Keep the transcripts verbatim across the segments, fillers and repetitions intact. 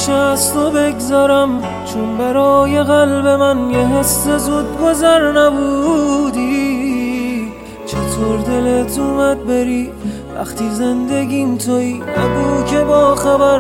میشه از تو بگذارم، چون برای قلب من یه حس زود گذر نبودی. چطور دلت اومد بری وقتی زندگیم تویی؟ نگو که با خبر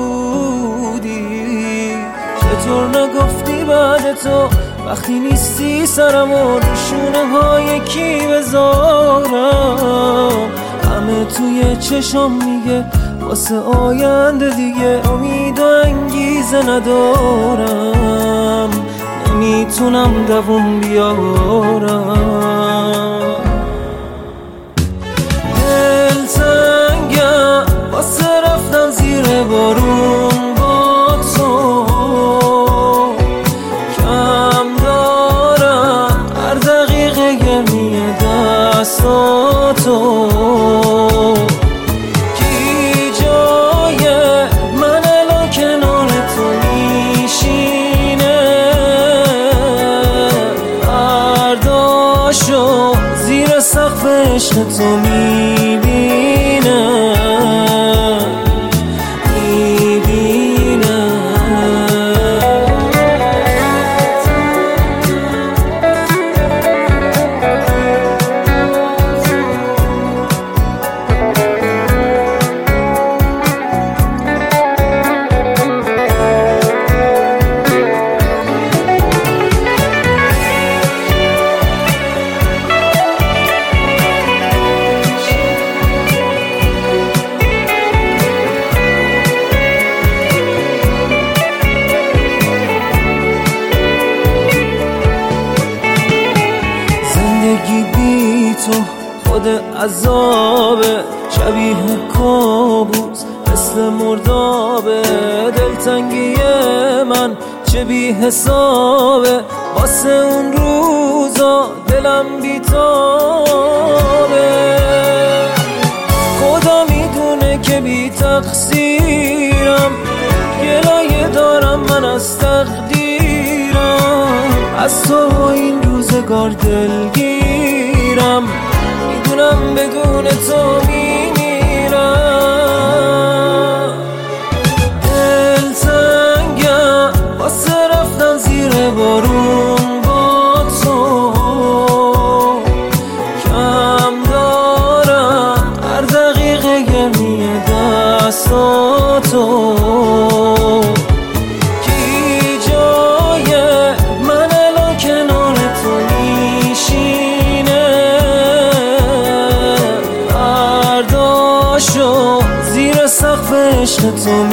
نبودی. چطور نگفتی بعد تو وقتی نیستی سرمو رو شونه های کی بذارم؟ همه توی چشم میگه واسه آینده دیگه امید و انگیزه ندارم، نمیتونم دووم بیارم. دل تنگم واسه رفتن زیر بارون با تو، کم دارم هر دقیقه گرمی دستاتو. زیر سقف عشق تو میبینم میبینم زندگی بی تو خود عذابه، شبیه کابوس مثل مردابه. دلتنگی من چه بی حسابه، واسه اون روزا دلم بی تابه. خدا میدونه که بی تقصیرم، گلایه دارم من از تقدیرم. از تو این روزگار دلگیرم، میدونم بدون تو میمیرم. دل تنگم واسه رفتن زیر بارون با تو، کم دارم هر دقیقه گرمی دستاتو. زیر سقف عشق تو